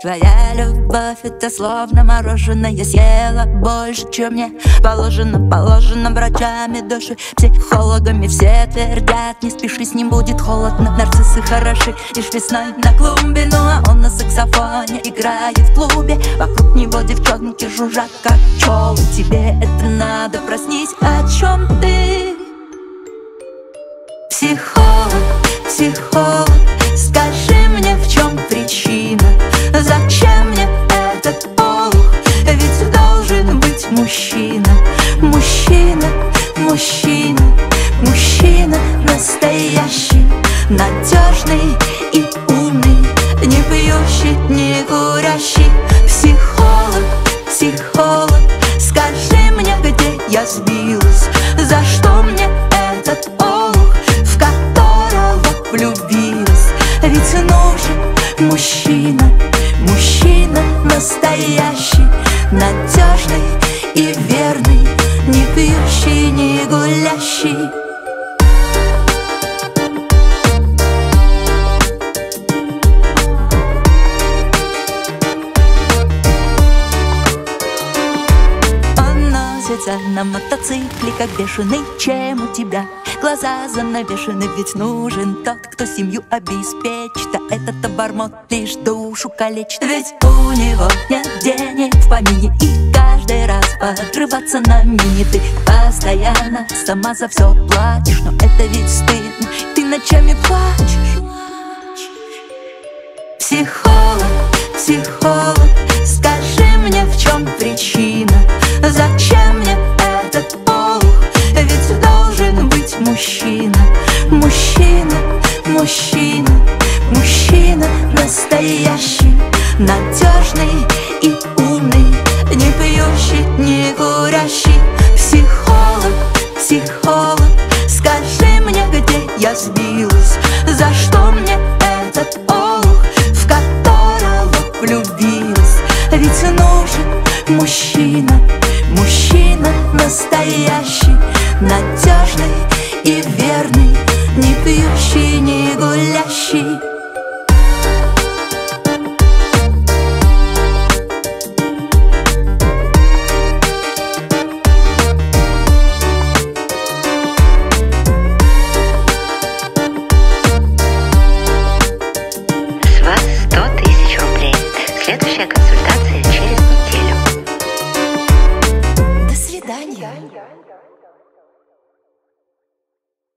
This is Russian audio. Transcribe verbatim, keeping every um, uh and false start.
Твоя любовь — это словно мороженое. Съела больше, чем мне положено. Положено врачами души, психологами. Все твердят, не спеши, с ним будет холодно. Нарциссы хороши лишь весной на клумбе. Ну а он на саксофоне играет в клубе. Вокруг него девчонки жужжат, как пчелы. Тебе это надо, проснись, о чем ты? Психолог, психолог, скажи мне, в чем причина? Зачем мне этот олух? Ведь должен быть мужчина. Мужчина, мужчина, мужчина настоящий, надежный и умный, не пьющий, не курящий. Психолог, психолог, скажи мне, где я сбилась? За что мне этот олух, в которого влюбилась? Ведь нужен мужчина, мужчина настоящий, надежный и верный, не пьющий, не гулящий. Он носится на мотоцикле, как бешеный. Чем у тебя глаза занавешены? Ведь нужен тот, кто семью обеспечит, а этот обормот лишь душу калечит. Ведь у него нет денег в помине, и каждый раз подрываться на мини. Ты постоянно сама за все платишь, но это ведь стыдно, ты ночами плачешь. Психолог, психолог, скажи мне, в чем причина? Зачем мне этот олух? Ведь должен быть мужчина. Мужчина, мужчина, мужчина настоящий, надежный и умный, не пьющий, не курящий. Психолог, психолог, скажи мне, где я сбилась? За что мне этот олух, в которого влюбилась? Ведь нужен мужчина, мужчина настоящий, надежный и верный, не пьющий, не гулящий.